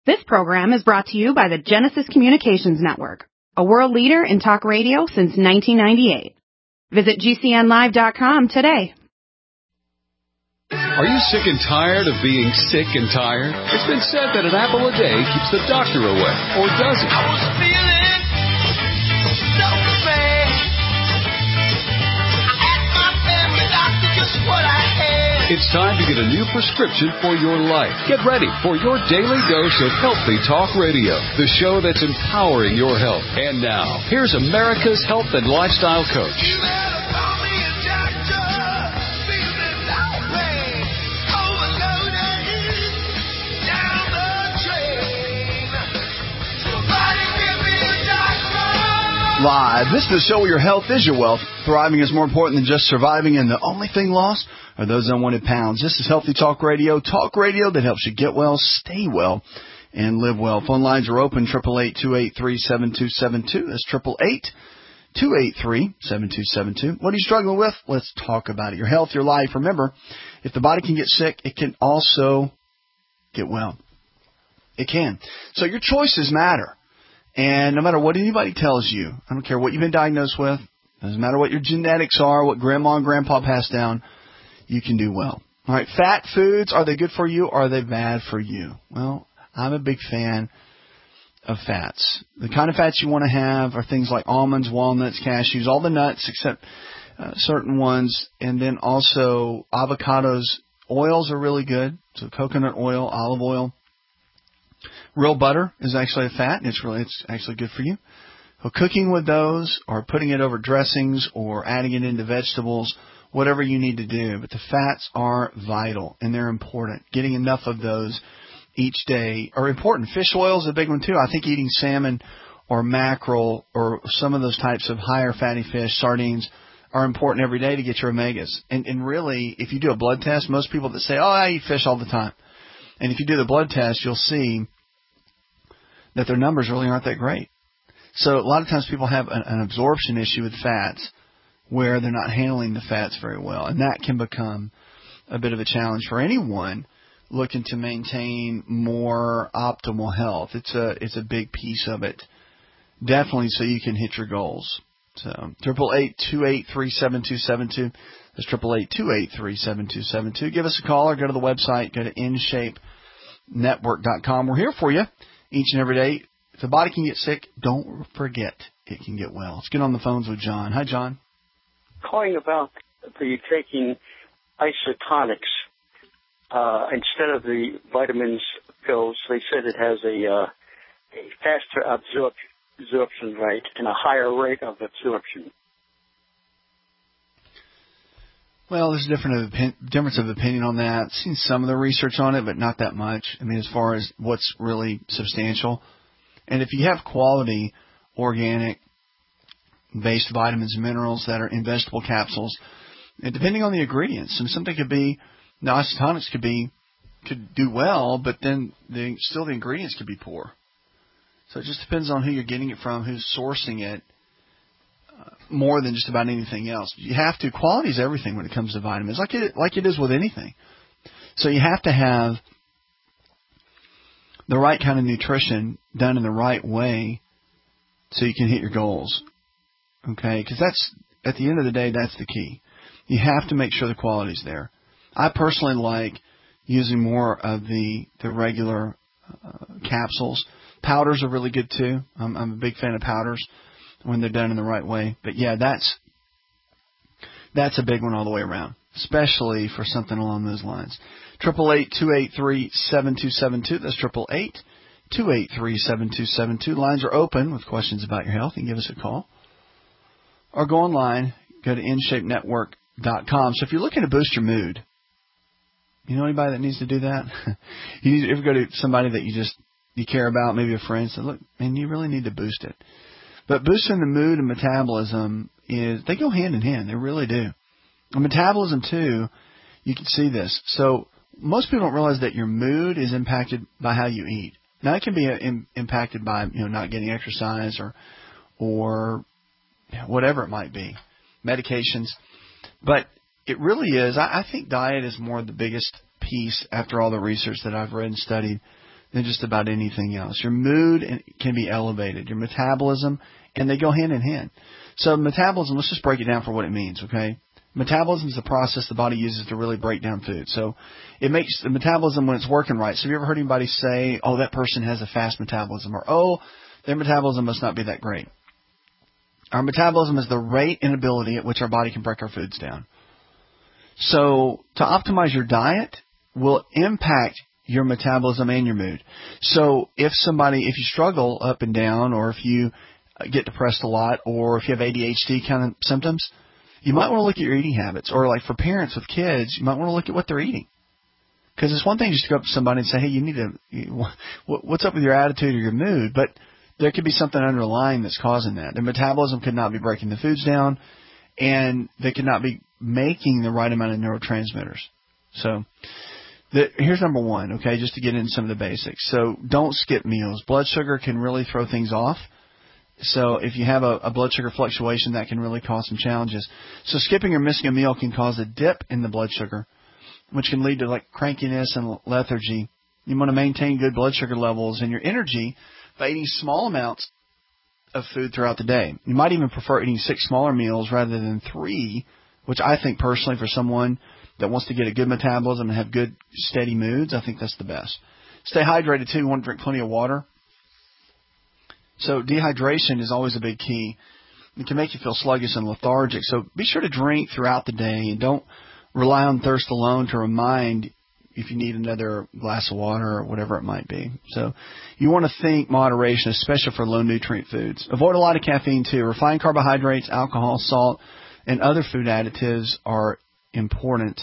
This program is brought to you by the Genesis Communications Network, a world leader in talk radio since 1998. Visit GCNlive.com today. Are you sick and tired of being sick and tired? It's been said that an apple a day keeps the doctor away, or does it? I was feeling so bad. I asked my family doctor just what I had. It's time to get a new prescription for your life. Get ready for your daily dose of Healthy Talk Radio, the show that's empowering your health. And now, here's America's health and lifestyle coach. You better call me a doctor. Feeling lonely, overloaded, down the drain. Somebody give me a doctor. Live. This is the show where your health is your wealth. Thriving is more important than just surviving, and the only thing lost are those unwanted pounds. This is Healthy Talk Radio that helps you get well, stay well, and live well. Phone lines are open, 888-283-7272. That's 888-283-7272. What are you struggling with? Let's talk about it. Your health, your life. Remember, if the body can get sick, it can also get well. It can. So your choices matter. And no matter what anybody tells you, I don't care what you've been diagnosed with, doesn't matter what your genetics are, what grandma and grandpa passed down, you can do well. All right, fat foods, are they good for you or are they bad for you? Well, I'm a big fan of fats. The kind of fats you want to have are things like almonds, walnuts, cashews, all the nuts except certain ones, and then also avocados. Oils are really good, so coconut oil, olive oil. Real butter is actually a fat, and it's actually good for you. So cooking with those or putting it over dressings or adding it into vegetables, whatever you need to do. But the fats are vital, and they're important. Getting enough of those each day are important. Fish oil is a big one, too. I think eating salmon or mackerel or some of those types of higher fatty fish, sardines, are important every day to get your omegas. And really, if you do a blood test, most people that say, oh, I eat fish all the time. And if you do the blood test, you'll see that their numbers really aren't that great. So a lot of times people have an absorption issue with fats where they're not handling the fats very well. And that can become a bit of a challenge for anyone looking to maintain more optimal health. It's a big piece of it, definitely, so you can hit your goals. So 888-283-7272. That's 888-283-7272. Give us a call or go to the website. Go to InShapeNetwork.com. We're here for you each and every day. If the body can get sick, don't forget it can get well. Let's get on the phones with John. Hi, John. Calling about the taking isotonics instead of the vitamins pills. They said it has a faster absorption rate and a higher rate of absorption. Well, there's a difference of opinion on that. I've seen some of the research on it, but not that much. I mean, as far as what's really substantial. And if you have quality, organic-based vitamins and minerals that are in vegetable capsules, and depending on the ingredients, and something could be, the isotonics could do well, but then the ingredients could be poor. So it just depends on who you're getting it from, who's sourcing it, more than just about anything else. You have to. Quality is everything when it comes to vitamins, like it is with anything. So you have to have the right kind of nutrition done in the right way so you can hit your goals. Okay? Because that's, at the end of the day, that's the key. You have to make sure the quality's there. I personally like using more of the regular capsules. Powders are really good too. I'm a big fan of powders when they're done in the right way. But yeah, that's a big one all the way around, especially for something along those lines. 888-283-7272. That's 888-283-7272. Lines are open with questions about your health. You can give us a call. Or go online, go to InShapeNetwork.com. So if you're looking to boost your mood, you know anybody that needs to do that? You ever go to somebody that you care about, maybe a friend, say, look, man, you really need to boost it. But boosting the mood and metabolism they go hand in hand. They really do. And metabolism, too, you can see this. So most people don't realize that your mood is impacted by how you eat. Now, it can be impacted by, not getting exercise or whatever it might be, medications. But it really is. I think diet is more the biggest piece after all the research that I've read and studied than just about anything else. Your mood can be elevated, your metabolism, and they go hand in hand. So metabolism, let's just break it down for what it means, okay? Metabolism is the process the body uses to really break down food. So it makes the metabolism when it's working right. So have you ever heard anybody say, oh, that person has a fast metabolism, or oh, their metabolism must not be that great? Our metabolism is the rate and ability at which our body can break our foods down. So to optimize your diet will impact your metabolism and your mood. So if you struggle up and down, or if you get depressed a lot, or if you have ADHD kind of symptoms, you might want to look at your eating habits. Or like for parents with kids, you might want to look at what they're eating. Because it's one thing just to go up to somebody and say, hey, what's up with your attitude or your mood? But there could be something underlying that's causing that. Their metabolism could not be breaking the foods down, and they could not be making the right amount of neurotransmitters. So here's number one, okay, just to get into some of the basics. So don't skip meals. Blood sugar can really throw things off. So if you have a blood sugar fluctuation, that can really cause some challenges. So skipping or missing a meal can cause a dip in the blood sugar, which can lead to like crankiness and lethargy. You want to maintain good blood sugar levels and your energy by eating small amounts of food throughout the day. You might even prefer eating 6 smaller meals rather than 3, which I think personally for someone that wants to get a good metabolism and have good steady moods, I think that's the best. Stay hydrated too. You want to drink plenty of water. So dehydration is always a big key. It can make you feel sluggish and lethargic. So be sure to drink throughout the day, and don't rely on thirst alone to remind if you need another glass of water or whatever it might be. So you want to think moderation, especially for low nutrient foods. Avoid a lot of caffeine too. Refined carbohydrates, alcohol, salt, and other food additives are important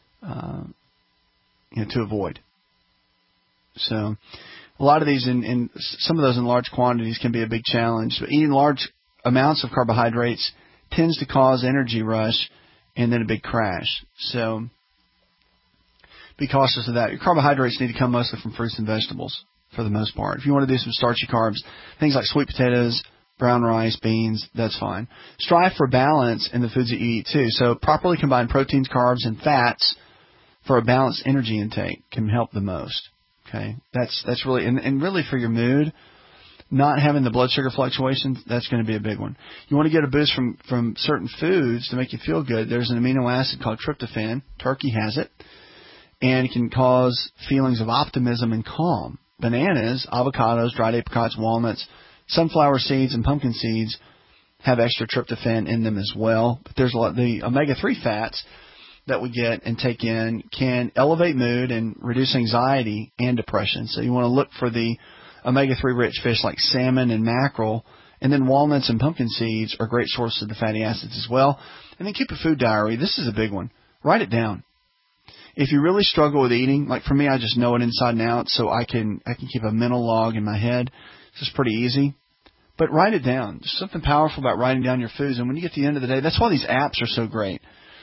to avoid. So a lot of these, in some of those in large quantities, can be a big challenge. But eating large amounts of carbohydrates tends to cause energy rush and then a big crash. So be cautious of that. Your carbohydrates need to come mostly from fruits and vegetables for the most part. If you want to do some starchy carbs, things like sweet potatoes, brown rice, beans, that's fine. Strive for balance in the foods that you eat too. So properly combine proteins, carbs, and fats for a balanced energy intake can help the most. Okay, that's really, and really for your mood, not having the blood sugar fluctuations, that's going to be a big one. You want to get a boost from certain foods to make you feel good. There's an amino acid called tryptophan. Turkey has it. And it can cause feelings of optimism and calm. Bananas, avocados, dried apricots, walnuts, sunflower seeds, and pumpkin seeds have extra tryptophan in them as well. But there's a lot. The omega-3 fats that we get and take in can elevate mood and reduce anxiety and depression. So you want to look for the omega-3 rich fish like salmon and mackerel. And then walnuts and pumpkin seeds are great sources of the fatty acids as well. And then keep a food diary. This is a big one. Write it down. If you really struggle with eating, like for me, I just know it inside and out, so I can keep a mental log in my head. It's just pretty easy. But write it down. There's something powerful about writing down your foods. And when you get to the end of the day, that's why these apps are so great.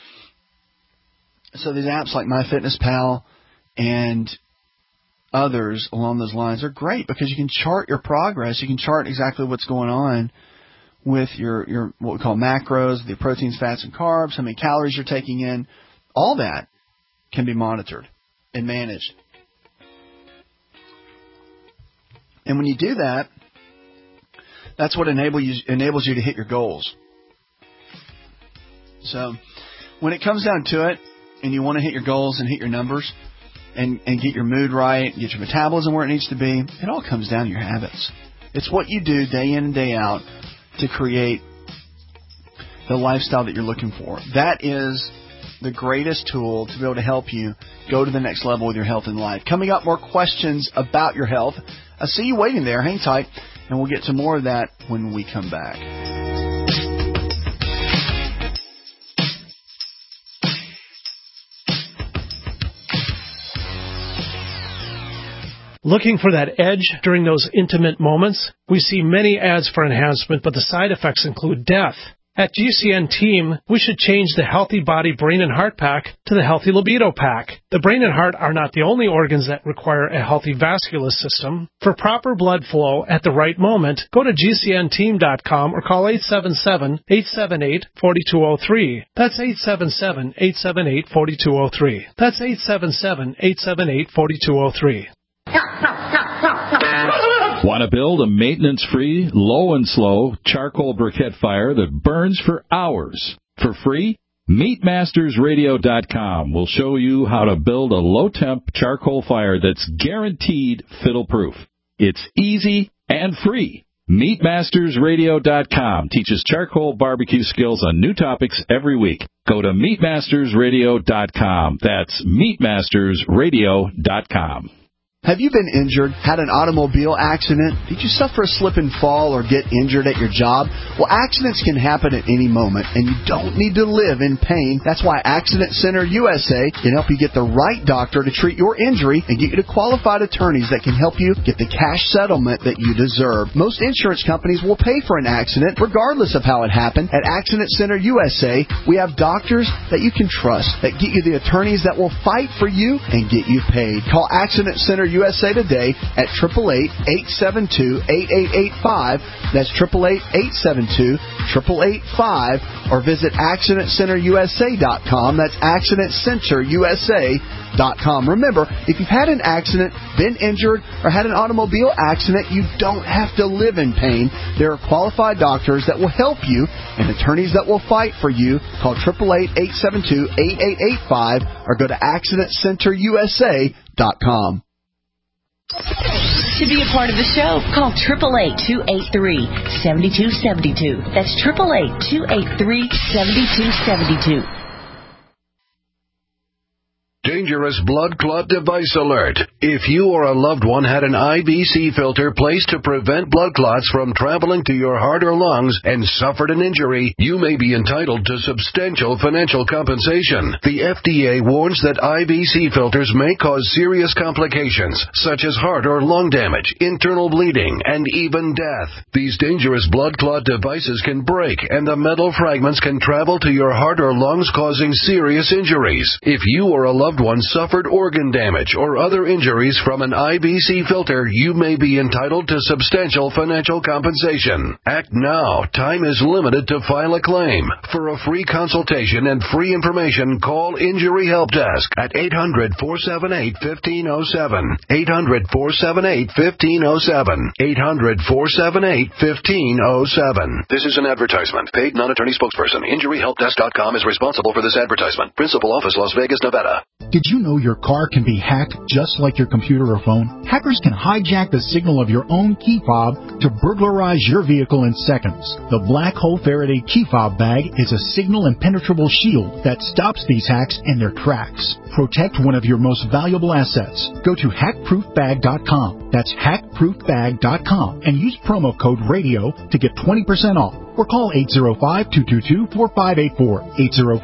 So these apps like MyFitnessPal and others along those lines are great because you can chart your progress. You can chart exactly what's going on with your what we call macros, the proteins, fats, and carbs, how many calories you're taking in. All that can be monitored and managed. And when you do that, that's what enables you to hit your goals. So when it comes down to it, and you want to hit your goals and hit your numbers and get your mood right, get your metabolism where it needs to be, it all comes down to your habits. It's what you do day in and day out to create the lifestyle that you're looking for. That is the greatest tool to be able to help you go to the next level with your health and life. Coming up, more questions about your health. I see you waiting there. Hang tight, and we'll get to more of that when we come back. Looking for that edge during those intimate moments? We see many ads for enhancement, but the side effects include death. At GCN Team, we should change the Healthy Body, Brain, and Heart Pack to the Healthy Libido Pack. The brain and heart are not the only organs that require a healthy vascular system. For proper blood flow at the right moment, go to GCNteam.com or call 877-878-4203. That's 877-878-4203. That's 877-878-4203. Want to build a maintenance-free, low and slow charcoal briquette fire that burns for hours for free? MeatMastersRadio.com will show you how to build a low-temp charcoal fire that's guaranteed fiddle-proof. It's easy and free. MeatMastersRadio.com teaches charcoal barbecue skills on new topics every week. Go to MeatMastersRadio.com. That's MeatMastersRadio.com. Have you been injured, had an automobile accident? Did you suffer a slip and fall or get injured at your job? Well, accidents can happen at any moment, and you don't need to live in pain. That's why Accident Center USA can help you get the right doctor to treat your injury and get you to qualified attorneys that can help you get the cash settlement that you deserve. Most insurance companies will pay for an accident regardless of how it happened. At Accident Center USA, we have doctors that you can trust that get you the attorneys that will fight for you and get you paid. Call Accident Center USA today at 888-872-8885. That's 888-872-8885. Or visit AccidentCenterUSA.com. That's AccidentCenterUSA.com. Remember, if you've had an accident, been injured, or had an automobile accident, you don't have to live in pain. There are qualified doctors that will help you and attorneys that will fight for you. Call 888-872-8885 or go to AccidentCenterUSA.com. To be a part of the show, call 888-283-7272. That's 888-283-7272. Dangerous blood clot device alert. If you or a loved one had an IBC filter placed to prevent blood clots from traveling to your heart or lungs and suffered an injury, you may be entitled to substantial financial compensation. The FDA warns that IBC filters may cause serious complications, such as heart or lung damage, internal bleeding, and even death. These dangerous blood clot devices can break, and the metal fragments can travel to your heart or lungs, causing serious injuries. If you or a loved one suffered organ damage or other injuries from an IBC filter, you may be entitled to substantial financial compensation. Act now. Time is limited to file a claim. For a free consultation and free information, call Injury Help Desk at 800-478-1507. 800-478-1507. 800-478-1507. This is an advertisement. Paid non-attorney spokesperson. InjuryHelpDesk.com is responsible for this advertisement. Principal office, Las Vegas, Nevada. Did you know your car can be hacked just like your computer or phone? Hackers can hijack the signal of your own key fob to burglarize your vehicle in seconds. The Black Hole Faraday key fob bag is a signal impenetrable shield that stops these hacks in their tracks. Protect one of your most valuable assets. Go to hackproofbag.com. That's hackproofbag.com and use promo code RADIO to get 20% off. Or call 805-222-4584.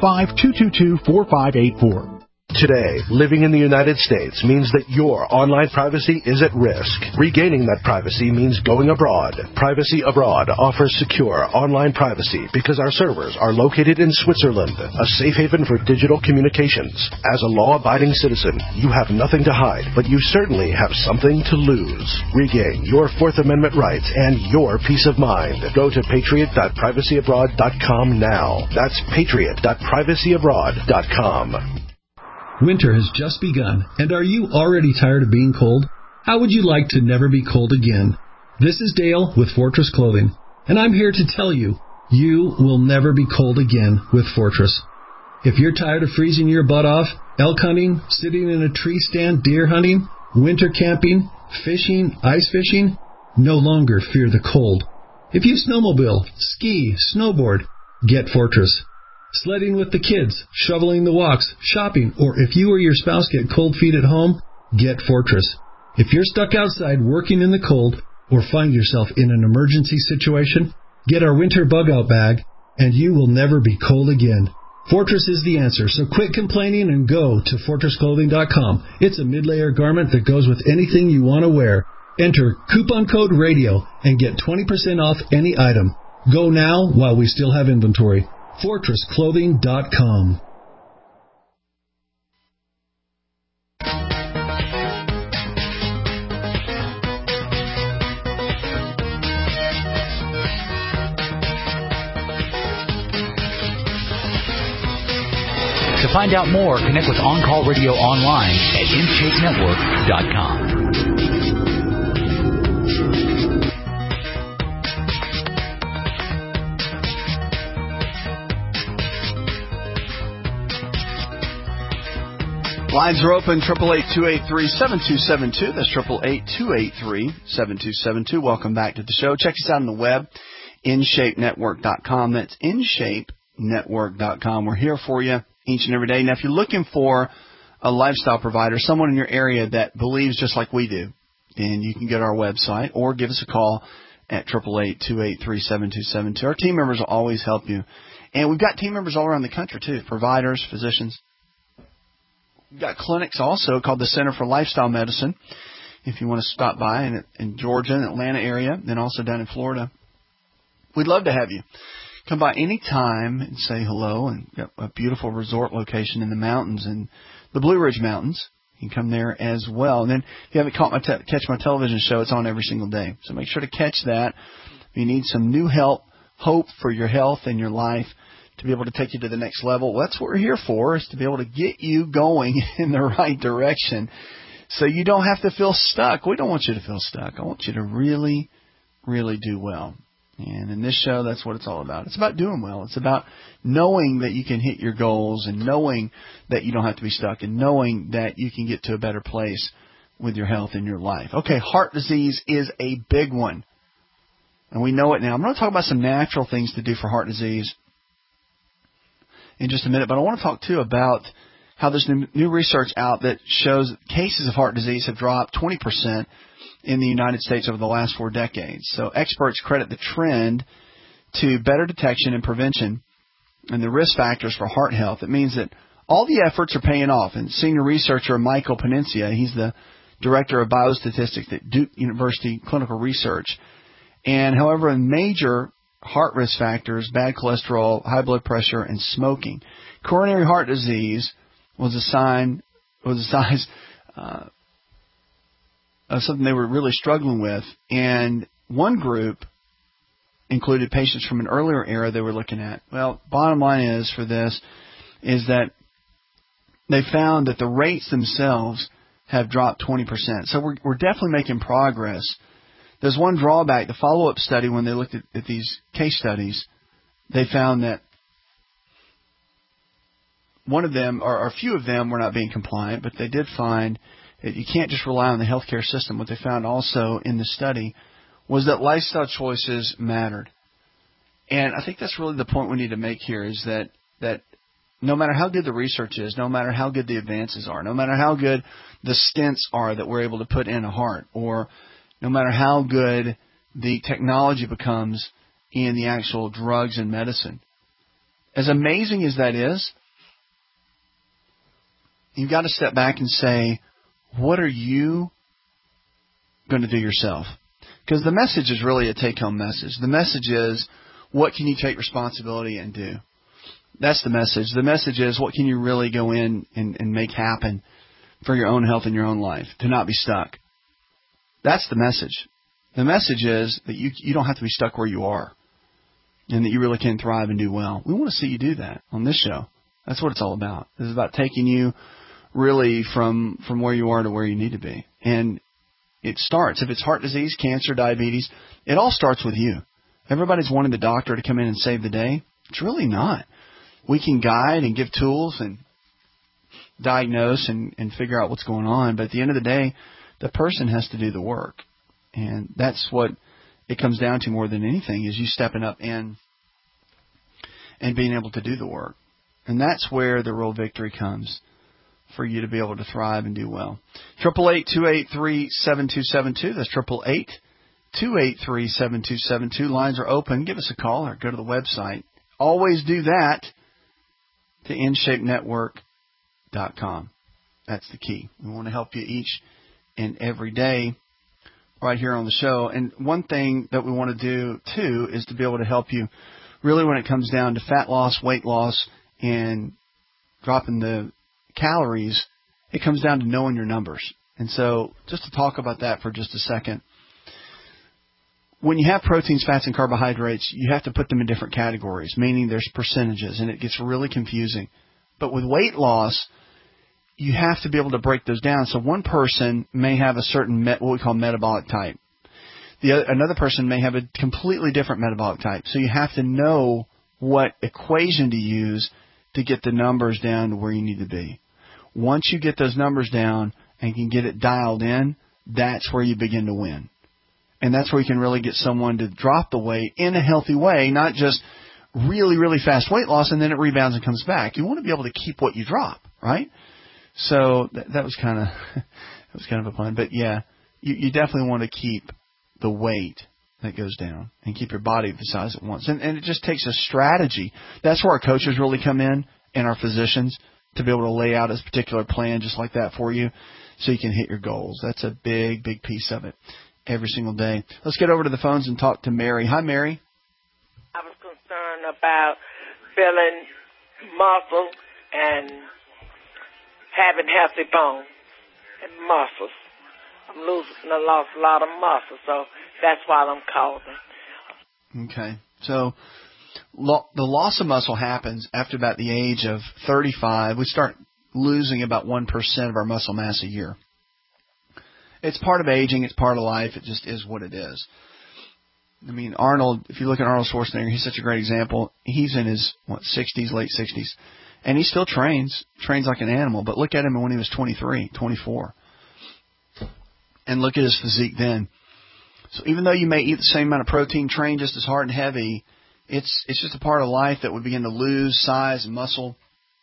805-222-4584. Today, living in the United States means that your online privacy is at risk. Regaining that privacy means going abroad. Privacy Abroad offers secure online privacy because our servers are located in Switzerland, a safe haven for digital communications. As a law-abiding citizen, you have nothing to hide, but you certainly have something to lose. Regain your Fourth Amendment rights and your peace of mind. Go to patriot.privacyabroad.com now. That's patriot.privacyabroad.com. Winter has just begun, and are you already tired of being cold? How would you like to never be cold again? This is Dale with Fortress Clothing, and I'm here to tell you, you will never be cold again with Fortress. If you're tired of freezing your butt off, elk hunting, sitting in a tree stand, deer hunting, winter camping, fishing, ice fishing, no longer fear the cold. If you snowmobile, ski, snowboard, get Fortress. Sledding with the kids, shoveling the walks, shopping, or if you or your spouse get cold feet at home, get Fortress. If you're stuck outside working in the cold or find yourself in an emergency situation, get our winter bug-out bag, and you will never be cold again. Fortress is the answer, so quit complaining and go to FortressClothing.com. It's a mid-layer garment that goes with anything you want to wear. Enter coupon code RADIO and get 20% off any item. Go now while we still have inventory. FortressClothing.com. To find out more, connect with On Call Radio online at InShapeNetwork.com. Lines are open, 888-283-7272. That's 888-283-7272. Welcome back to the show. Check us out on the web, InShapeNetwork.com. That's InShapeNetwork.com. We're here for you each and every day. Now, if you're looking for a lifestyle provider, someone in your area that believes just like we do, then you can go to our website or give us a call at 888-283-7272. Our team members will always help you. And we've got team members all around the country, too, providers, physicians. We've got clinics also called the Center for Lifestyle Medicine, if you want to stop by in Georgia and Atlanta area, then also down in Florida. We'd love to have you. Come by any time and say hello, and got a beautiful resort location in the mountains, in the Blue Ridge Mountains. You can come there as well. And then if you haven't catch my television show, it's on every single day. So make sure to catch that. If you need some new hope for your health and your life, to be able to take you to the next level. Well, that's what we're here for, is to be able to get you going in the right direction so you don't have to feel stuck. We don't want you to feel stuck. I want you to really, really do well. And in this show, that's what it's all about. It's about doing well. It's about knowing that you can hit your goals and knowing that you don't have to be stuck and knowing that you can get to a better place with your health in your life. Okay, heart disease is a big one. And we know it now. I'm going to talk about some natural things to do for heart disease in just a minute, but I want to talk, too, about how there's new research out that shows cases of heart disease have dropped 20% in the United States over the last 4 decades. So experts credit the trend to better detection and prevention and the risk factors for heart health. It means that all the efforts are paying off. And senior researcher Michael Panicia, he's the director of biostatistics at Duke University Clinical Research. And however, in major heart risk factors, bad cholesterol, high blood pressure, and smoking. Coronary heart disease was a size of something they were really struggling with. And one group included patients from an earlier era they were looking at. Well, bottom line is for this is that they found that the rates themselves have dropped 20%. So we're definitely making progress. There's one drawback. The follow-up study, when they looked at these case studies, they found that one of them, or a few of them, were not being compliant, but they did find that you can't just rely on the healthcare system. What they found also in the study was that lifestyle choices mattered. And I think that's really the point we need to make here, is that no matter how good the research is, no matter how good the advances are, no matter how good the stents are that we're able to put in a heart, or no matter how good the technology becomes in the actual drugs and medicine, as amazing as that is, you've got to step back and say, what are you going to do yourself? Because the message is really a take-home message. The message is, what can you take responsibility and do? That's the message. The message is, what can you really go in and make happen for your own health and your own life, to not be stuck? That's the message. The message is that you don't have to be stuck where you are, and that you really can thrive and do well. We want to see you do that on this show. That's what it's all about. This is about taking you really from where you are to where you need to be. And it starts, if it's heart disease, cancer, diabetes, it all starts with you. Everybody's wanting the doctor to come in and save the day. It's really not. We can guide and give tools and diagnose and figure out what's going on, but at the end of the day, the person has to do the work. And that's what it comes down to more than anything, is you stepping up and being able to do the work. And that's where the real victory comes, for you to be able to thrive and do well. 888-283-7272. That's 888-283-7272. Lines are open. Give us a call or go to the website. Always do that to InShapeNetwork.com. That's the key. We want to help you each and every day right here on the show. And one thing that we want to do, too, is to be able to help you really when it comes down to fat loss, weight loss, and dropping the calories. It comes down to knowing your numbers. And so just to talk about that for just a second, when you have proteins, fats, and carbohydrates, you have to put them in different categories, meaning there's percentages, and it gets really confusing. But with weight loss, you have to be able to break those down. So one person may have a certain what we call metabolic type. Another person may have a completely different metabolic type. So you have to know what equation to use to get the numbers down to where you need to be. Once you get those numbers down and can get it dialed in, that's where you begin to win. And that's where you can really get someone to drop the weight in a healthy way, not just really, really fast weight loss and then it rebounds and comes back. You want to be able to keep what you drop, right? So that was kind of a pun. But yeah, you definitely want to keep the weight that goes down and keep your body the size it wants. And it just takes a strategy. That's where our coaches really come in and our physicians to be able to lay out a particular plan just like that for you so you can hit your goals. That's a big, big piece of it every single day. Let's get over to the phones and talk to Mary. Hi, Mary. I was concerned about building muscle and having healthy bones and muscles. I lost a lot of muscle, so that's why I'm calling. Okay. So the loss of muscle happens after about the age of 35. We start losing about 1% of our muscle mass a year. It's part of aging. It's part of life. It just is what it is. I mean, Arnold, if you look at Arnold Schwarzenegger, he's such a great example. He's in his, 60s, late 60s, and he still trains like an animal. But look at him when he was 23, 24. And look at his physique then. So even though you may eat the same amount of protein, train just as hard and heavy, it's just a part of life that we begin to lose size and muscle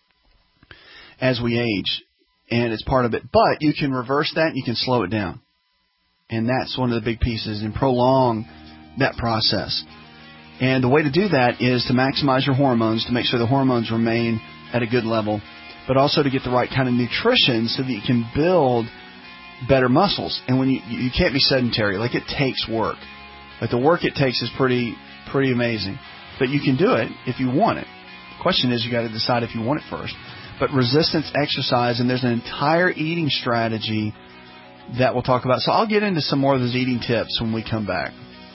as we age. And it's part of it. But you can reverse that and you can slow it down. And that's one of the big pieces, and prolong that process. And the way to do that is to maximize your hormones, to make sure the hormones remain at a good level, but also to get the right kind of nutrition so that you can build better muscles. And when you can't be sedentary. Like, it takes work. Like, the work it takes is pretty amazing. But you can do it if you want it. The question is, you got to decide if you want it first. But resistance exercise, and there's an entire eating strategy that we'll talk about. So I'll get into some more of those eating tips when we come back.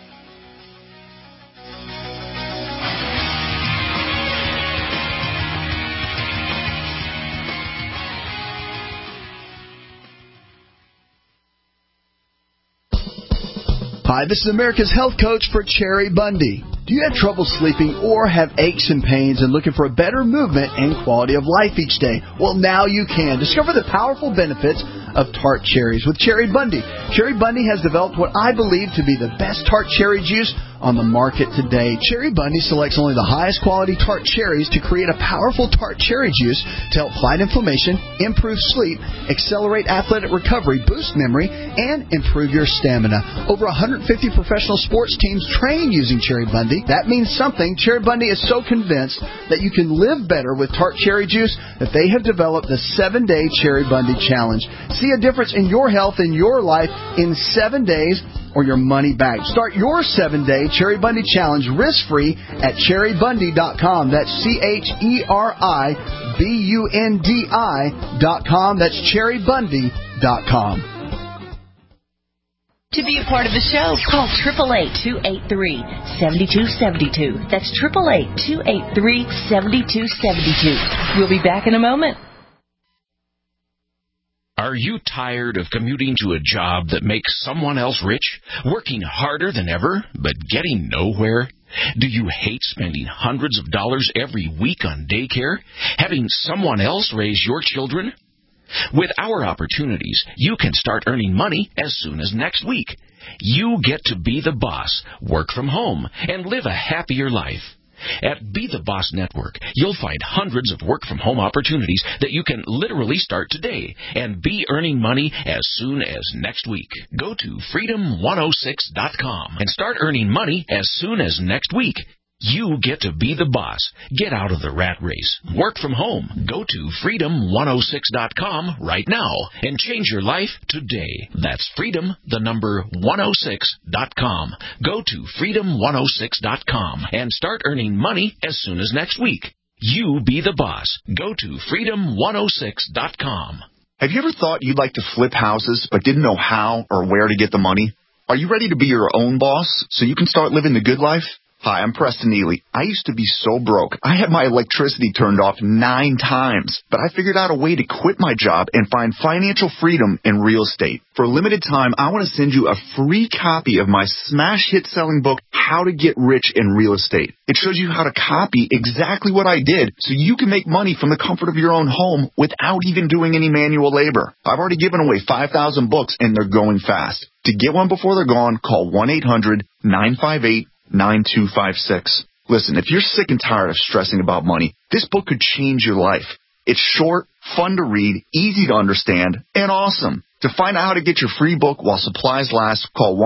Hi, this is America's Health Coach for Cherry Bundy. Do you have trouble sleeping or have aches and pains and looking for a better movement and quality of life each day? Well, now you can. Discover the powerful benefits of tart cherries with Cherry Bundy. Cherry Bundy has developed what I believe to be the best tart cherry juice on the market today. Cherry Bundy selects only the highest quality tart cherries to create a powerful tart cherry juice to help fight inflammation, improve sleep, accelerate athletic recovery, boost memory, and improve your stamina. Over 150 professional sports teams train using Cherry Bundy. That means something. Cherry Bundy is so convinced that you can live better with tart cherry juice that they have developed the 7-Day Cherry Bundy Challenge. See a difference in your health and your life in 7 days, or your money back. Start your 7-Day Cherry Bundy Challenge risk-free at cherrybundy.com. That's CHERIBUNDI.com. That's cherrybundy.com. To be a part of the show, call 888-283-7272. That's 888-283-7272. We'll be back in a moment. Are you tired of commuting to a job that makes someone else rich, working harder than ever, but getting nowhere? Do you hate spending hundreds of dollars every week on daycare, having someone else raise your children? With our opportunities, you can start earning money as soon as next week. You get to be the boss, work from home, and live a happier life. At Be the Boss Network, you'll find hundreds of work-from-home opportunities that you can literally start today and be earning money as soon as next week. Go to freedom106.com and start earning money as soon as next week. You get to be the boss. Get out of the rat race. Work from home. Go to freedom106.com right now and change your life today. That's freedom106.com. Go to freedom106.com and start earning money as soon as next week. You be the boss. Go to freedom106.com. Have you ever thought you'd like to flip houses but didn't know how or where to get the money? Are you ready to be your own boss so you can start living the good life? Hi, I'm Preston Neely. I used to be so broke. I had my electricity turned off 9 times, but I figured out a way to quit my job and find financial freedom in real estate. For a limited time, I want to send you a free copy of my smash hit selling book, How to Get Rich in Real Estate. It shows you how to copy exactly what I did so you can make money from the comfort of your own home without even doing any manual labor. I've already given away 5,000 books and they're going fast. To get one before they're gone, call 1-800-958-9256. Listen, if you're sick and tired of stressing about money, this book could change your life. It's short, fun to read, easy to understand, and awesome. To find out how to get your free book while supplies last, call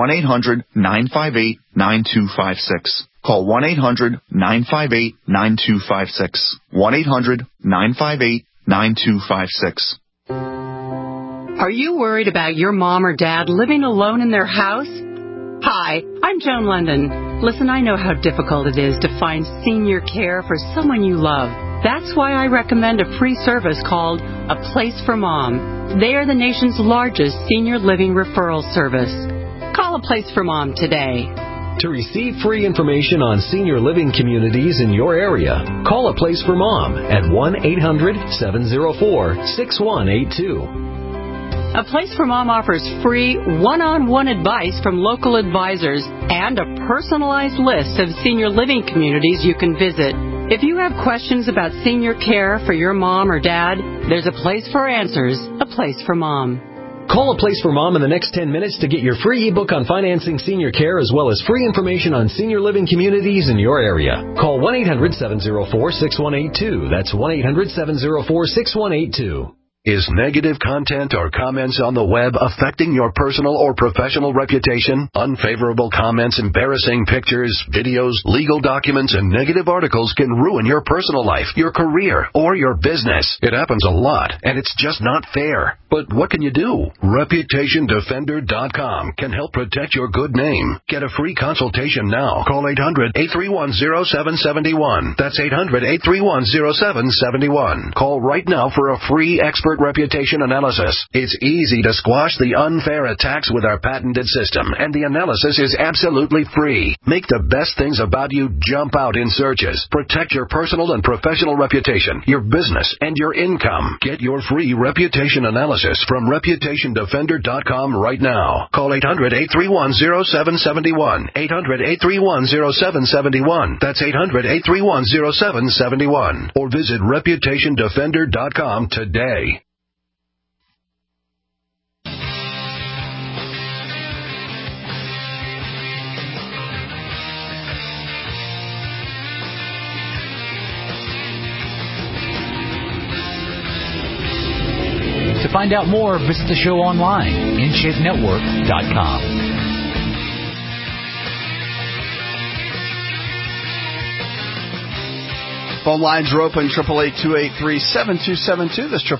1-800-958-9256. Call 1-800-958-9256. 1-800-958-9256. Are you worried about your mom or dad living alone in their house? Hi, I'm Joan London. Listen, I know how difficult it is to find senior care for someone you love. That's why I recommend a free service called A Place for Mom. They are the nation's largest senior living referral service. Call A Place for Mom today. To receive free information on senior living communities in your area, call A Place for Mom at 1-800-704-6182. A Place for Mom offers free one-on-one advice from local advisors and a personalized list of senior living communities you can visit. If you have questions about senior care for your mom or dad, there's a place for answers, A Place for Mom. Call A Place for Mom in the next 10 minutes to get your free ebook on financing senior care as well as free information on senior living communities in your area. Call 1-800-704-6182. That's 1-800-704-6182. Is negative content or comments on the web affecting your personal or professional reputation? Unfavorable comments, embarrassing pictures, videos, legal documents, and negative articles can ruin your personal life, your career, or your business. It happens a lot, and it's just not fair. But what can you do? ReputationDefender.com can help protect your good name. Get a free consultation now. Call 800-831-0771. That's 800-831-0771. Call right now for a free expert reputation analysis. It's easy to squash the unfair attacks with our patented system, and the analysis is absolutely free. Make the best things about you jump out in searches. Protect your personal and professional reputation, your business, and your income. Get your free reputation analysis from ReputationDefender.com right now. Call 800-831-0771. 800-831-0771. That's 800-831-0771. Or visit ReputationDefender.com today. To find out more, visit the show online, InShapeNetwork.com. Phone lines are open, 888-283-7272. That's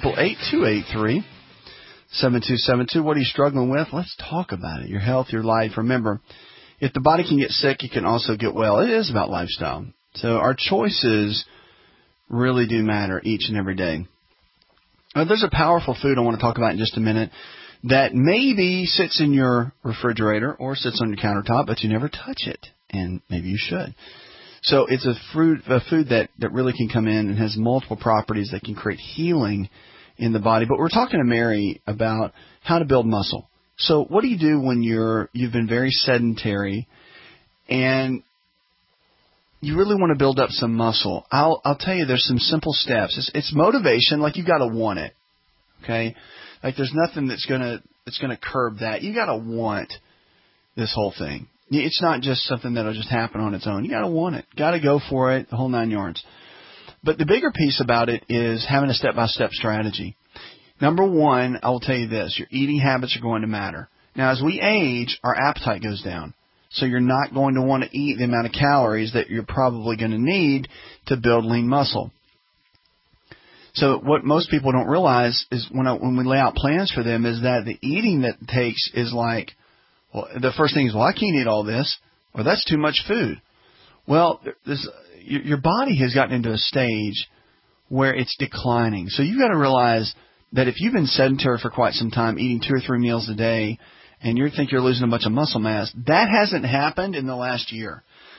888-283-7272. What are you struggling with? Let's talk about it. Your health, your life. Remember, if the body can get sick, it can also get well. It is about lifestyle. So our choices really do matter each and every day. There's a powerful food I want to talk about in just a minute that maybe sits in your refrigerator or sits on your countertop, but you never touch it, and maybe you should. So it's a food that really can come in and has multiple properties that can create healing in the body. But we're talking to Mary about how to build muscle. So what do you do when you've been very sedentary and you really want to build up some muscle? I'll tell you, there's some simple steps. It's motivation, like you've got to want it. Okay? Like there's nothing that's gonna curb that. You got to want this whole thing. It's not just something that'll just happen on its own. You got to want it. Got to go for it, the whole 9 yards. But the bigger piece about it is having a step-by-step strategy. Number one, I will tell you this: your eating habits are going to matter. Now, as we age, our appetite goes down. So you're not going to want to eat the amount of calories that you're probably going to need to build lean muscle. So what most people don't realize is when we lay out plans for them is that the eating that it takes is like, well, the first thing is, well, I can't eat all this, or that's too much food. Well, your body has gotten into a stage where it's declining. So you've got to realize that if you've been sedentary for quite some time, eating 2 or 3 meals a day, and you think you're losing a bunch of muscle mass, that hasn't happened in the last year.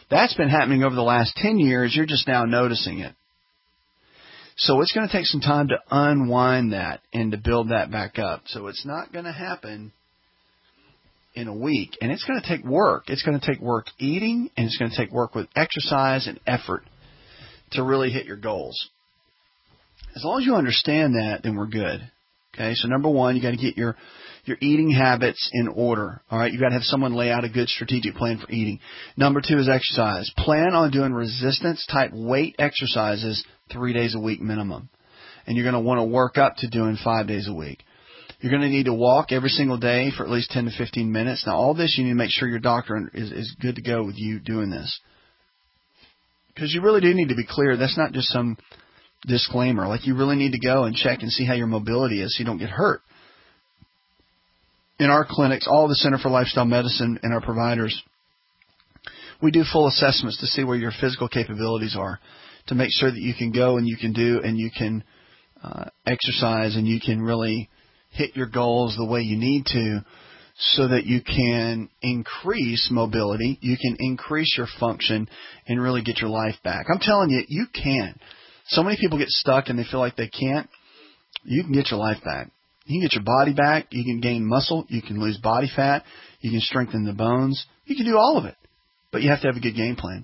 That's been happening over the last 10 years. You're just now noticing it. So it's going to take some time to unwind that and to build that back up. So it's not going to happen in a week. And it's going to take work. It's going to take work eating, and it's going to take work with exercise and effort to really hit your goals. As long as you understand that, then we're good. Okay, so number one, you got to get your eating habits in order. All right, you got to have someone lay out a good strategic plan for eating. Number two is exercise. Plan on doing resistance type weight exercises 3 days a week minimum. And you're going to want to work up to doing 5 days a week. You're going to need to walk every single day for at least 10 to 15 minutes. Now, all this, you need to make sure your doctor is good to go with you doing this. Because you really do need to be clear. That's not just some disclaimer. Like, you really need to go and check and see how your mobility is so you don't get hurt. In our clinics, all the Center for Lifestyle Medicine and our providers, we do full assessments to see where your physical capabilities are, to make sure that you can go and you can do and you can exercise and you can really hit your goals the way you need to, so that you can increase mobility, you can increase your function, and really get your life back. I'm telling you, you can. So many people get stuck and they feel like they can't. You can get your life back. You can get your body back. You can gain muscle. You can lose body fat. You can strengthen the bones. You can do all of it. But you have to have a good game plan.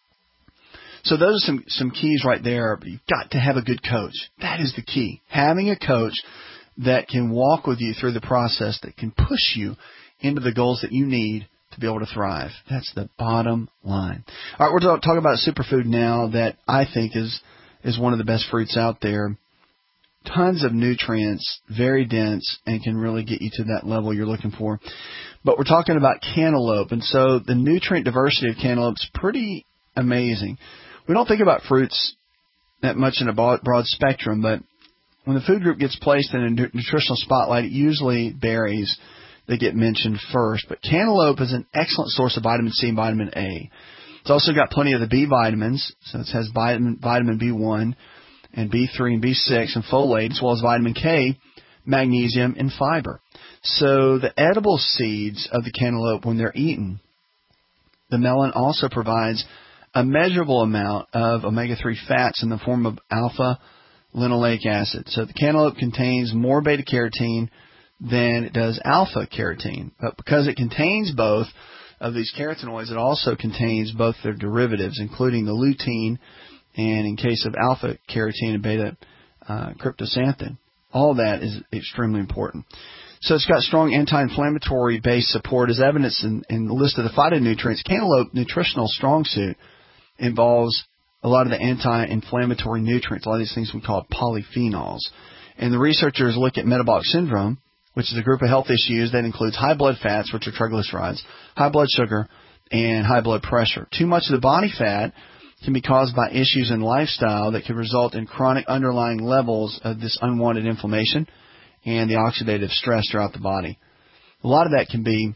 So those are some keys right there. But you've got to have a good coach. That is the key. Having a coach that can walk with you through the process, that can push you into the goals that you need to be able to thrive. That's the bottom line. All right, we're talking about a superfood now that I think is one of the best fruits out there. Tons of nutrients, very dense, and can really get you to that level you're looking for. But we're talking about cantaloupe, and so the nutrient diversity of cantaloupe is pretty amazing. We don't think about fruits that much in a broad spectrum, but when the food group gets placed in a nutritional spotlight, usually berries that get mentioned first. But cantaloupe is an excellent source of vitamin C and vitamin A. It's also got plenty of the B vitamins, so it has vitamin B1 and B3 and B6 and folate, as well as vitamin K, magnesium, and fiber. So the edible seeds of the cantaloupe, when they're eaten, the melon also provides a measurable amount of omega-3 fats in the form of alpha-linoleic acid. So the cantaloupe contains more beta-carotene than it does alpha-carotene. But because it contains both of these carotenoids, it also contains both their derivatives, including the lutein, and in case of alpha-carotene and beta-cryptoxanthin. All that is extremely important. So it's got strong anti-inflammatory base support, as evidenced in the list of the phytonutrients. Cantaloupe nutritional strong suit involves a lot of the anti-inflammatory nutrients, a lot of these things we call polyphenols. And the researchers look at metabolic syndrome, which is a group of health issues that includes high blood fats, which are triglycerides, high blood sugar, and high blood pressure. Too much of the body fat can be caused by issues in lifestyle that could result in chronic underlying levels of this unwanted inflammation and the oxidative stress throughout the body. A lot of that can be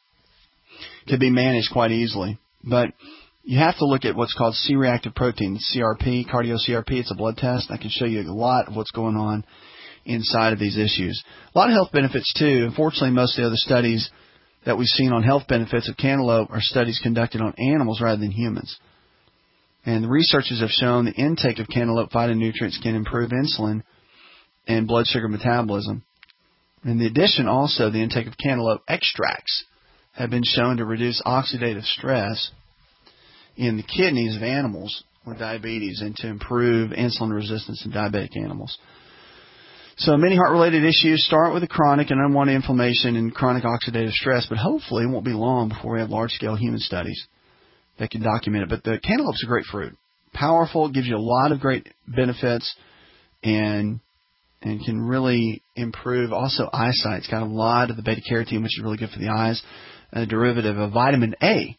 managed quite easily, but you have to look at what's called C-reactive protein, CRP, cardio-CRP. It's a blood test. I can show you a lot of what's going on inside of these issues. A lot of health benefits, too. Unfortunately, most of the other studies that we've seen on health benefits of cantaloupe are studies conducted on animals rather than humans. And the researchers have shown the intake of cantaloupe phytonutrients can improve insulin and blood sugar metabolism. In addition, also, the intake of cantaloupe extracts have been shown to reduce oxidative stress in the kidneys of animals with diabetes and to improve insulin resistance in diabetic animals. So many heart-related issues start with a chronic and unwanted inflammation and chronic oxidative stress, but hopefully it won't be long before we have large-scale human studies that can document it. But the cantaloupe's a great fruit. Powerful, gives you a lot of great benefits, and can really improve also eyesight. It's got a lot of the beta-carotene, which is really good for the eyes, a derivative of vitamin A.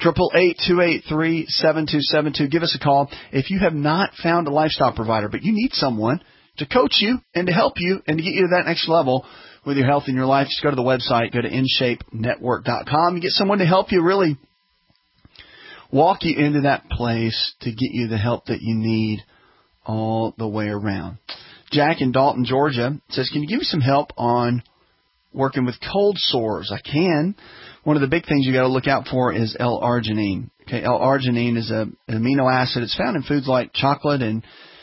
888-283-7272. Give us a call. If you have not found a lifestyle provider, but you need someone to coach you and to help you and to get you to that next level with your health and your life, just go to the website, go to InShapeNetwork.com. You get someone to help you really walk you into that place to get you the help that you need all the way around. Jack in Dalton, Georgia says, can you give me some help on working with cold sores? I can. One of the big things you got to look out for is L-arginine. Okay, L-arginine is an amino acid. It's found in foods like chocolate and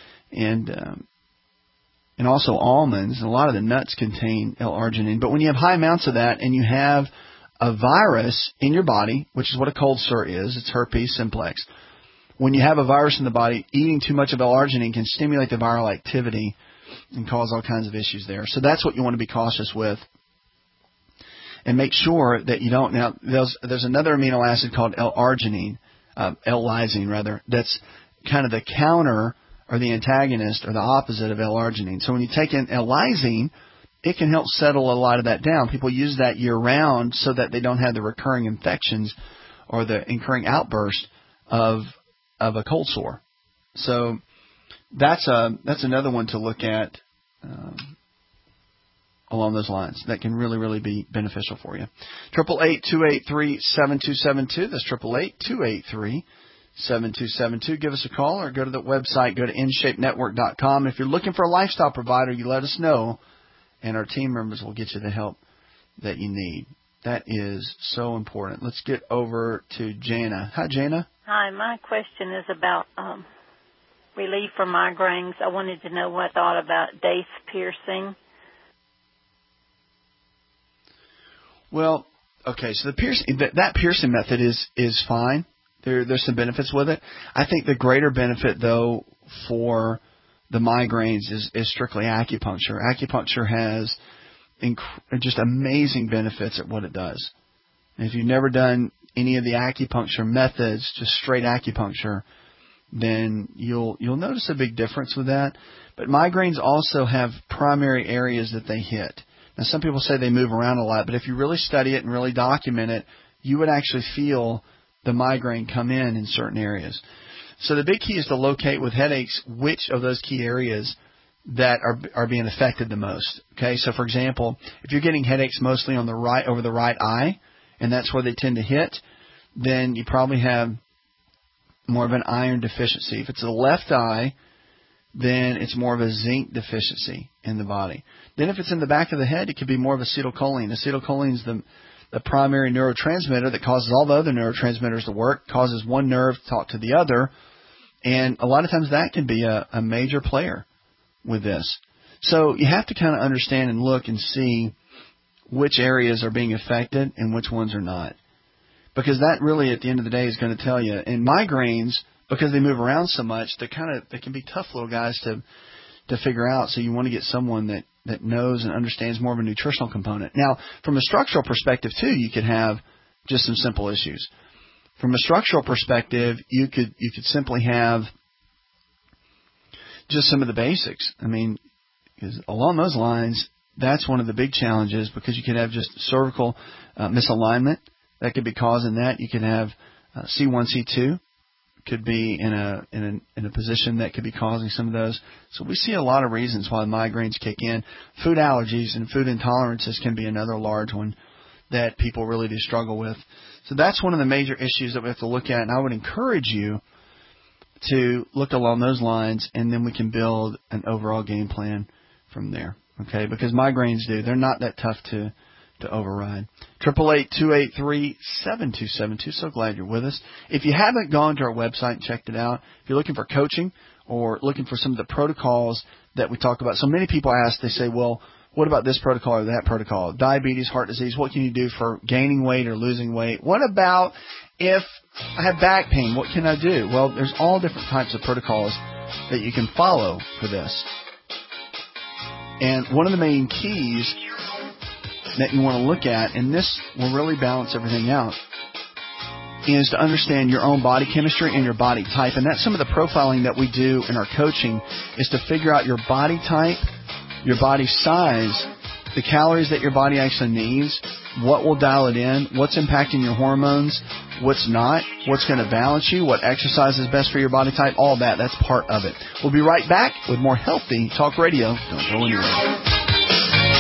also almonds. And a lot of the nuts contain L-arginine. But when you have high amounts of that and you have a virus in your body, which is what a cold sore is, it's herpes simplex. When you have a virus in the body, eating too much of L-arginine can stimulate the viral activity and cause all kinds of issues there. So that's what you want to be cautious with. And make sure that you don't. Now, there's another amino acid called L-arginine, L-lysine rather, that's kind of the counter or the antagonist or the opposite of L-arginine. So when you take in L-lysine, it can help settle a lot of that down. People use that year-round so that they don't have the recurring infections or the recurring outburst of a cold sore. So that's another one to look at along those lines. That can really, really be beneficial for you. 888-283-7272. That's 888-283-7272. Give us a call or go to the website. Go to InShapeNetwork.com. If you're looking for a lifestyle provider, you let us know, and our team members will get you the help that you need. That is so important. Let's get over to Jana. Hi, Jana. Hi, my question is about relief from migraines. I wanted to know what I thought about dace piercing. Well, okay, so that piercing method is fine. There's some benefits with it. I think the greater benefit, though, for the migraines is strictly acupuncture. Acupuncture has just amazing benefits at what it does. And if you've never done any of the acupuncture methods, just straight acupuncture, then you'll notice a big difference with that. But migraines also have primary areas that they hit. Now, some people say they move around a lot, but if you really study it and really document it, you would actually feel the migraine come in certain areas. So the big key is to locate with headaches which of those key areas that are being affected the most. Okay, so for example, if you're getting headaches mostly on the right, over the right eye, and that's where they tend to hit, then you probably have more of an iron deficiency. If it's the left eye, then it's more of a zinc deficiency in the body. Then if it's in the back of the head, it could be more of acetylcholine. Acetylcholine is the primary neurotransmitter that causes all the other neurotransmitters to work, causes one nerve to talk to the other, and a lot of times that can be a major player with this. So you have to kind of understand and look and see which areas are being affected and which ones are not. Because that really, at the end of the day, is going to tell you. And migraines, because they move around so much, they can be tough little guys to figure out. So you want to get someone that knows and understands more of a nutritional component. Now, from a structural perspective, too, you could have just some simple issues. From a structural perspective, you could simply have just some of the basics. I mean, because along those lines, that's one of the big challenges, because you could have just cervical misalignment that could be causing that. You could have C1, C2 could be in a position that could be causing some of those. So we see a lot of reasons why migraines kick in. Food allergies and food intolerances can be another large one that people really do struggle with. So that's one of the major issues that we have to look at, and I would encourage you to look along those lines, and then we can build an overall game plan from there. Okay, because migraines they're not that tough to override. 888-283-7272. So glad you're with us. If you haven't gone to our website and checked it out, if you're looking for coaching or looking for some of the protocols that we talk about. So many people ask, they say, well, what about this protocol or that protocol? Diabetes, heart disease, what can you do for gaining weight or losing weight? What about if I have back pain? What can I do? Well, there's all different types of protocols that you can follow for this. And one of the main keys that you want to look at, and this will really balance everything out, is to understand your own body chemistry and your body type. And that's some of the profiling that we do in our coaching, is to figure out your body type, your body size, the calories that your body actually needs, what will dial it in, what's impacting your hormones, what's not, what's going to balance you, what exercise is best for your body type, all that. That's part of it. We'll be right back with more Healthy Talk Radio. Don't go anywhere.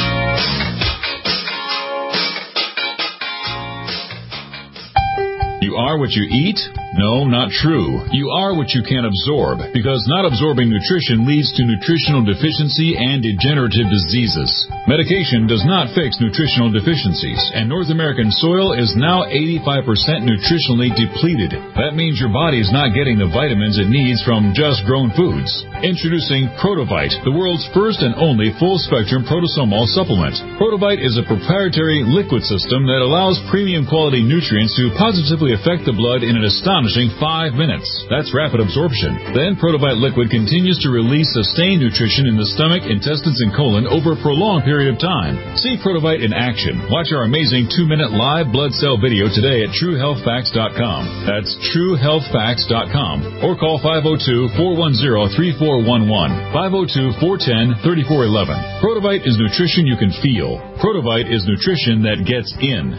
You You are what you eat? No, not true. You are what you can absorb, because not absorbing nutrition leads to nutritional deficiency and degenerative diseases. Medication does not fix nutritional deficiencies, and North American soil is now 85% nutritionally depleted. That means your body is not getting the vitamins it needs from just grown foods. Introducing Protovite, the world's first and only full-spectrum protosomal supplement. Protovite is a proprietary liquid system that allows premium quality nutrients to positively affect the blood in an astonishing 5 minutes. That's rapid absorption. Then Protovite liquid continues to release sustained nutrition in the stomach, intestines, and colon over a prolonged period of time. See Protovite in action. Watch our amazing 2-minute live blood cell video today at TrueHealthFacts.com. That's TrueHealthFacts.com. Or call 502-410-3411. 502-410-3411. Protovite is nutrition you can feel. Protovite is nutrition that gets in.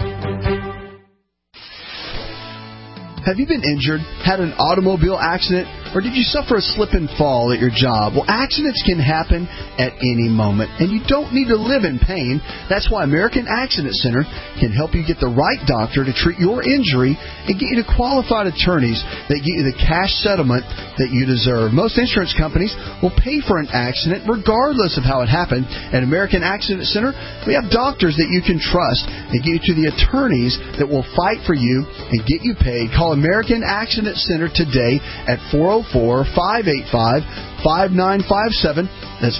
Have you been injured, had an automobile accident, or did you suffer a slip and fall at your job? Well, accidents can happen at any moment, and you don't need to live in pain. That's why American Accident Center can help you get the right doctor to treat your injury and get you to qualified attorneys that get you the cash settlement that you deserve. Most insurance companies will pay for an accident regardless of how it happened. At American Accident Center, we have doctors that you can trust and get you to the attorneys that will fight for you and get you paid. Call American Accident Center today at 404-585-5957. That's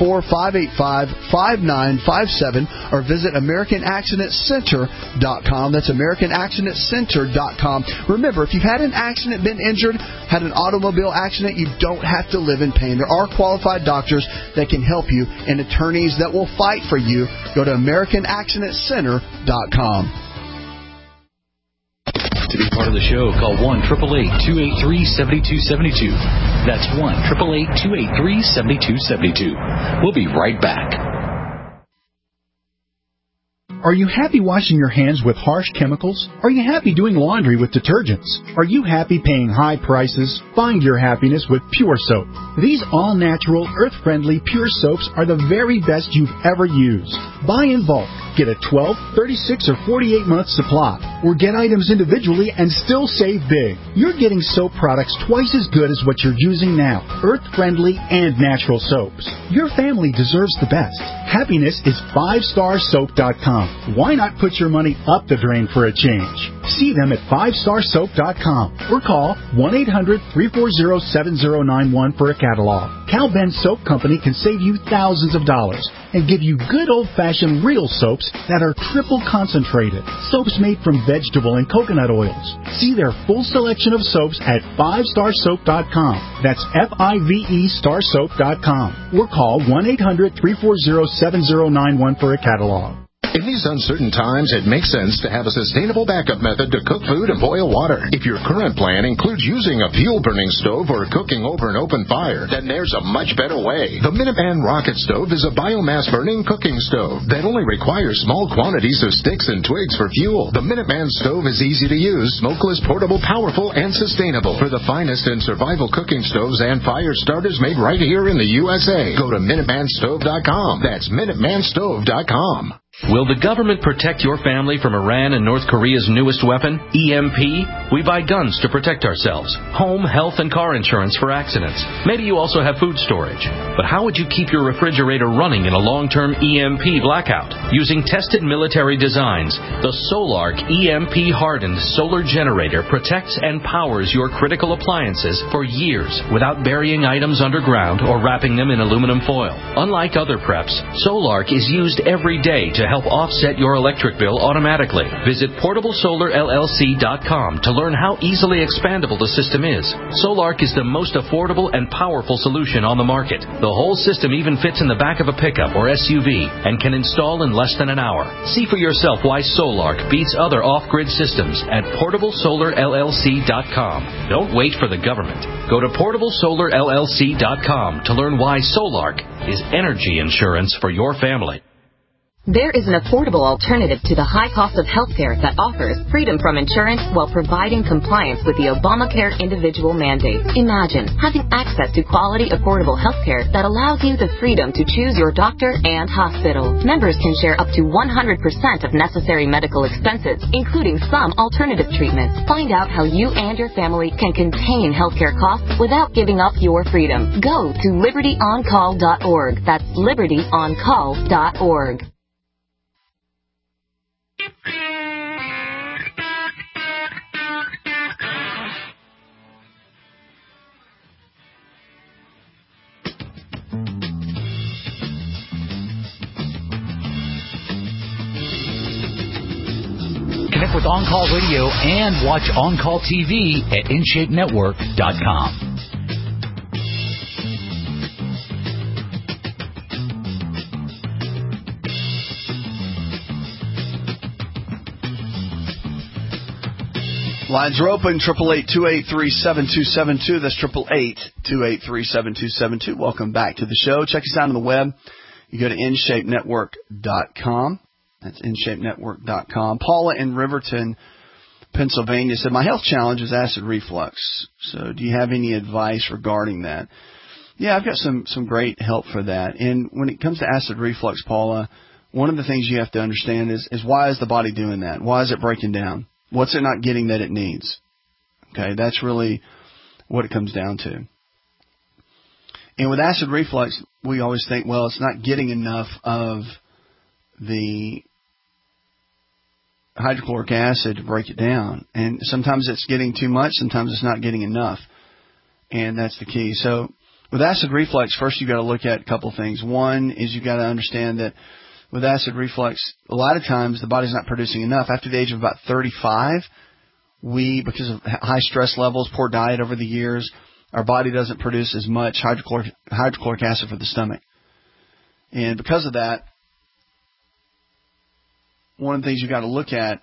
404-585-5957. Or visit AmericanAccidentCenter.com. That's AmericanAccidentCenter.com. Remember, if you've had an accident, been injured, had an automobile accident, you don't have to live in pain. There are qualified doctors that can help you and attorneys that will fight for you. Go to AmericanAccidentCenter.com. To be part of the show, call 1-888-283-7272. That's 1-888-283-7272. We'll be right back. Are you happy washing your hands with harsh chemicals? Are you happy doing laundry with detergents? Are you happy paying high prices? Find your happiness with Pure Soap. These all-natural, earth-friendly Pure Soaps are the very best you've ever used. Buy in bulk. Get a 12, 36, or 48-month supply. Or get items individually and still save big. You're getting soap products twice as good as what you're using now. Earth-friendly and natural soaps. Your family deserves the best. Happiness is 5starsoap.com. Why not put your money up the drain for a change? See them at 5starsoap.com or call 1-800-340-7091 for a catalog. Cal Ben Soap Company can save you thousands of dollars and give you good old-fashioned real soaps that are triple concentrated. Soaps made from vegetable and coconut oils. See their full selection of soaps at 5starsoap.com. That's F-I-V-E starsoap.com. Or call 1-800-340-7091 for a catalog. In these uncertain times, it makes sense to have a sustainable backup method to cook food and boil water. If your current plan includes using a fuel-burning stove or cooking over an open fire, then there's a much better way. The Minuteman Rocket Stove is a biomass-burning cooking stove that only requires small quantities of sticks and twigs for fuel. The Minuteman Stove is easy to use, smokeless, portable, powerful, and sustainable. For the finest in survival cooking stoves and fire starters made right here in the USA, go to MinutemanStove.com. That's MinutemanStove.com. Will the government protect your family from Iran and North Korea's newest weapon, EMP? We buy guns to protect ourselves, home, health, and car insurance for accidents. Maybe you also have food storage. But how would you keep your refrigerator running in a long-term EMP blackout? Using tested military designs, the Solark EMP-hardened solar generator protects and powers your critical appliances for years without burying items underground or wrapping them in aluminum foil. Unlike other preps, Solark is used every day to help offset your electric bill automatically. Visit PortableSolarLLC.com to learn how easily expandable the system is. Solark is the most affordable and powerful solution on the market. The whole system even fits in the back of a pickup or SUV and can install in less than an hour. See for yourself why Solark beats other off-grid systems at PortableSolarLLC.com. Don't wait for the government. Go to PortableSolarLLC.com to learn why Solark is energy insurance for your family. There is an affordable alternative to the high cost of healthcare that offers freedom from insurance while providing compliance with the Obamacare individual mandate. Imagine having access to quality, affordable healthcare that allows you the freedom to choose your doctor and hospital. Members can share up to 100% of necessary medical expenses, including some alternative treatments. Find out how you and your family can contain healthcare costs without giving up your freedom. Go to libertyoncall.org. That's libertyoncall.org. Connect with On Call Radio and watch On Call TV at InShapeNetwork.com. Lines are open, 888-283-7272. That's 888-283-7272. Welcome back to the show. Check us out on the web. You go to InShapeNetwork.com. That's InShapeNetwork.com. Paula in Riverton, Pennsylvania said, my health challenge is acid reflux. So do you have any advice regarding that? Yeah, I've got some great help for that. And when it comes to acid reflux, Paula, one of the things you have to understand is why is the body doing that? Why is it breaking down? What's it not getting that it needs? Okay, that's really what it comes down to. And with acid reflux, we always think, well, it's not getting enough of the hydrochloric acid to break it down. And sometimes it's getting too much, sometimes it's not getting enough. And that's the key. So with acid reflux, first you've got to look at a couple of things. One is you've got to understand that with acid reflux, a lot of times the body's not producing enough. After the age of about 35, because of high stress levels, poor diet over the years, our body doesn't produce as much hydrochloric acid for the stomach. And because of that, one of the things you've got to look at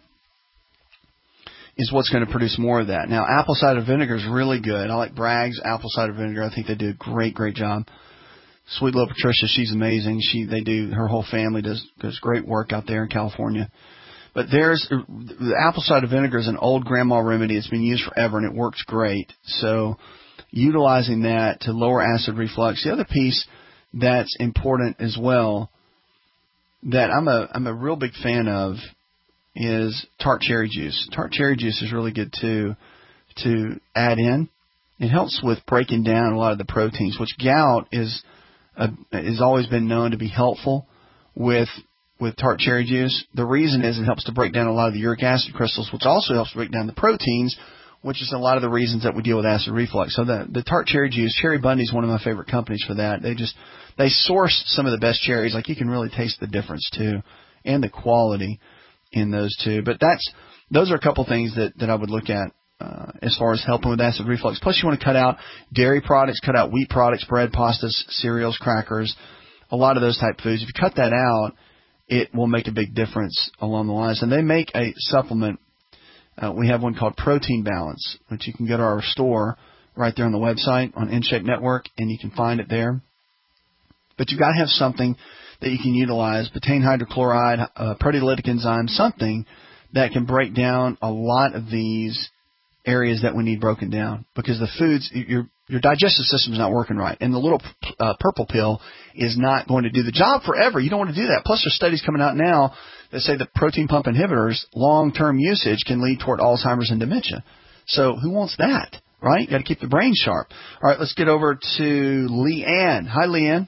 is what's going to produce more of that. Now, apple cider vinegar is really good. I like Bragg's apple cider vinegar. I think they do a great job. Sweet little Patricia, she's amazing. Her whole family does great work out there in California. But the apple cider vinegar is an old grandma remedy. It's been used forever and it works great. So utilizing that to lower acid reflux. The other piece that's important as well that I'm a real big fan of is tart cherry juice. Tart cherry juice is really good too to add in. It helps with breaking down a lot of the proteins, which gout has always been known to be helpful with tart cherry juice. The reason is it helps to break down a lot of the uric acid crystals, which also helps break down the proteins, which is a lot of the reasons that we deal with acid reflux. So the tart cherry juice, Cherry Bundy is one of my favorite companies for that. They source some of the best cherries. Like you can really taste the difference too, and the quality in those two. But those are a couple things that I would look at as far as helping with acid reflux. Plus, you want to cut out dairy products, cut out wheat products, bread, pastas, cereals, crackers, a lot of those type foods. If you cut that out, it will make a big difference along the lines. And they make a supplement. We have one called Protein Balance, which you can go to our store right there on the website on InShape Network, and you can find it there. But you've got to have something that you can utilize, betaine hydrochloride, proteolytic enzyme, something that can break down a lot of these areas that we need broken down, because the foods, your digestive system is not working right, and the little purple pill is not going to do the job forever. You don't want to do that. Plus, there's studies coming out now that say that protein pump inhibitors, long-term usage, can lead toward Alzheimer's and dementia. So who wants that, right? You got to keep the brain sharp. All right, let's get over to Leanne. Hi, Leanne.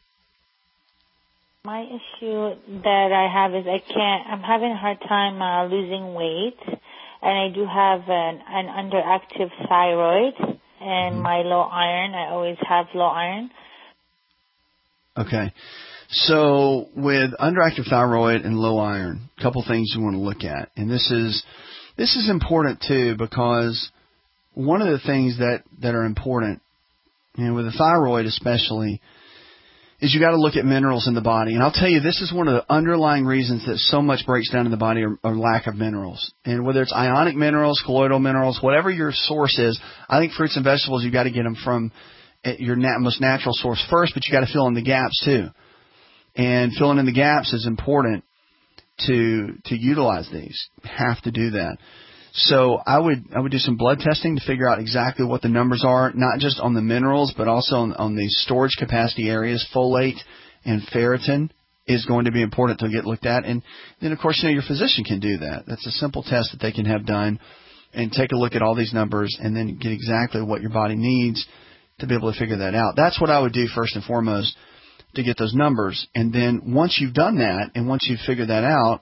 My issue that I have is I'm having a hard time losing weight, and I do have an underactive thyroid and my low iron. I always have low iron. Okay. So with underactive thyroid and low iron, a couple things you want to look at. And this is important too, because one of the things that are important, with the thyroid especially, is you got to look at minerals in the body. And I'll tell you, this is one of the underlying reasons that so much breaks down in the body are lack of minerals. And whether it's ionic minerals, colloidal minerals, whatever your source is, I think fruits and vegetables, you got to get them from your most natural source first, but you got to fill in the gaps too. And filling in the gaps is important to utilize these. You have to do that. So I would do some blood testing to figure out exactly what the numbers are, not just on the minerals, but also on the storage capacity areas. Folate and ferritin is going to be important to get looked at. And then, of course, your physician can do that. That's a simple test that they can have done and take a look at all these numbers and then get exactly what your body needs to be able to figure that out. That's what I would do first and foremost to get those numbers. And then once you've done that and once you've figured that out,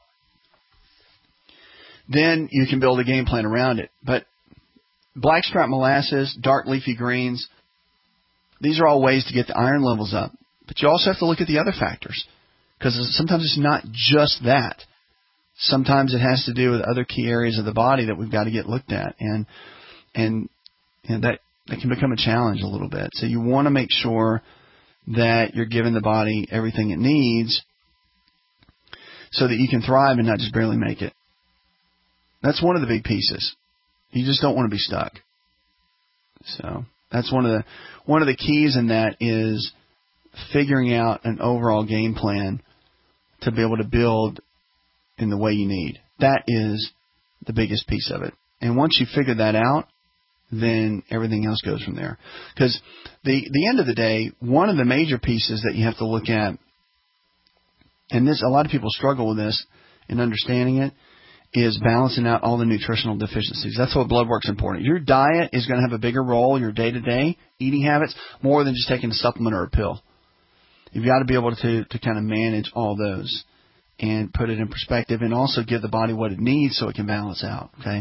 then you can build a game plan around it. But blackstrap molasses, dark leafy greens, these are all ways to get the iron levels up. But you also have to look at the other factors, because sometimes it's not just that. Sometimes it has to do with other key areas of the body that we've got to get looked at, and that can become a challenge a little bit. So you want to make sure that you're giving the body everything it needs so that you can thrive and not just barely make it. That's one of the big pieces. You just don't want to be stuck. So that's one of the keys in that is figuring out an overall game plan to be able to build in the way you need. That is the biggest piece of it. And once you figure that out, then everything else goes from there. Because the end of the day, one of the major pieces that you have to look at, and this a lot of people struggle with this in understanding it, is balancing out all the nutritional deficiencies. That's what blood work's important. Your diet is going to have a bigger role, your day-to-day eating habits, more than just taking a supplement or a pill. You've got to be able to kind of manage all those and put it in perspective and also give the body what it needs so it can balance out. Okay,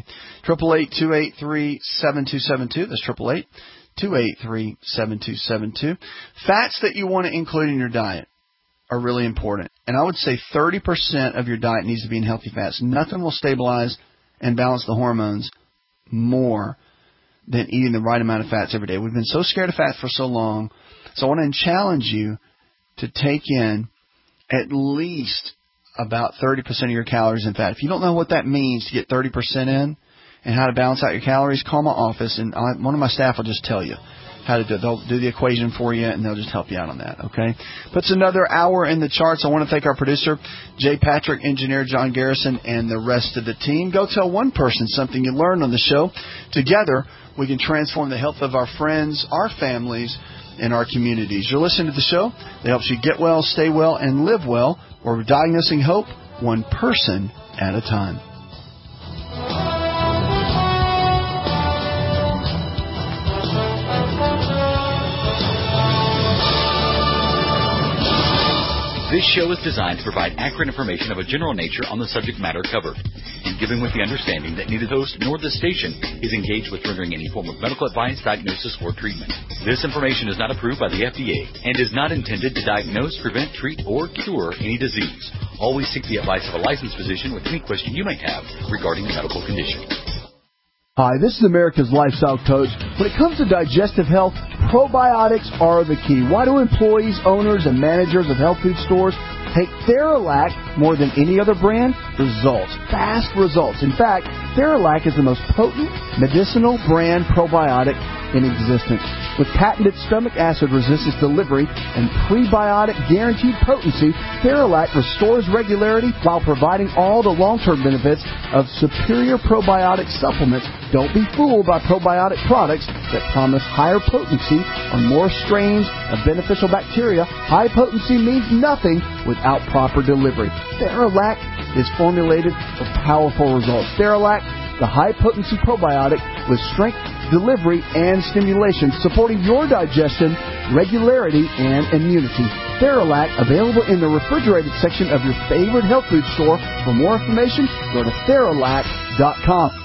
888-283-7272. That's 888-283-7272. Fats that you want to include in your diet are really important. And I would say 30% of your diet needs to be in healthy fats. Nothing will stabilize and balance the hormones more than eating the right amount of fats every day. We've been so scared of fat for so long. So I want to challenge you to take in at least about 30% of your calories in fat. If you don't know what that means to get 30% in and how to balance out your calories, call my office and one of my staff will just tell you how to do it. They'll do the equation for you, and they'll just help you out on that, okay? Puts another hour in the charts. I want to thank our producer, Jay Patrick, engineer John Garrison, and the rest of the team. Go tell one person something you learned on the show. Together, we can transform the health of our friends, our families, and our communities. You're listening to the show that helps you get well, stay well, and live well. We're diagnosing hope one person at a time. This show is designed to provide accurate information of a general nature on the subject matter covered, and given with the understanding that neither the host nor the station is engaged with rendering any form of medical advice, diagnosis, or treatment. This information is not approved by the FDA and is not intended to diagnose, prevent, treat, or cure any disease. Always seek the advice of a licensed physician with any question you might have regarding a medical condition. Hi, this is America's Lifestyle Coach. When it comes to digestive health, probiotics are the key. Why do employees, owners, and managers of health food stores take Theralac more than any other brand? Results. Fast results. In fact, Theralac is the most potent medicinal brand probiotic in existence. With patented stomach acid resistance delivery and prebiotic guaranteed potency, Theralac restores regularity while providing all the long-term benefits of superior probiotic supplements. Don't be fooled by probiotic products that promise higher potency or more strains of beneficial bacteria. High potency means nothing without proper delivery. Theralac is formulated for powerful results. Theralac, the high-potency probiotic with strength, delivery, and stimulation, supporting your digestion, regularity, and immunity. Theralac, available in the refrigerated section of your favorite health food store. For more information, go to Theralac.com.